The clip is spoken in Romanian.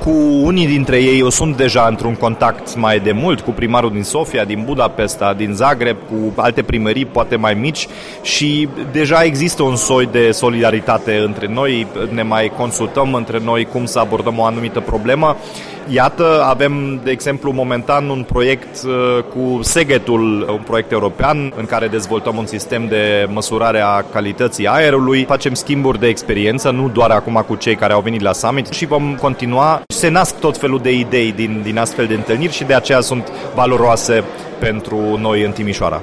Cu unii dintre ei eu sunt deja într-un contact mai de mult, cu primarul din Sofia, din Budapesta, din Zagreb, cu alte primării poate mai mici și deja există un soi de solidaritate între noi, ne mai consultăm între noi cum să abordăm o anumită problemă. Iată, avem, de exemplu, momentan un proiect cu Segetul, un proiect european în care dezvoltăm un sistem de măsurare a calității aerului. Facem schimburi de experiență, nu doar acum cu cei care au venit la summit și vom continua. Se nasc tot felul de idei din astfel de întâlniri și de aceea sunt valoroase pentru noi în Timișoara.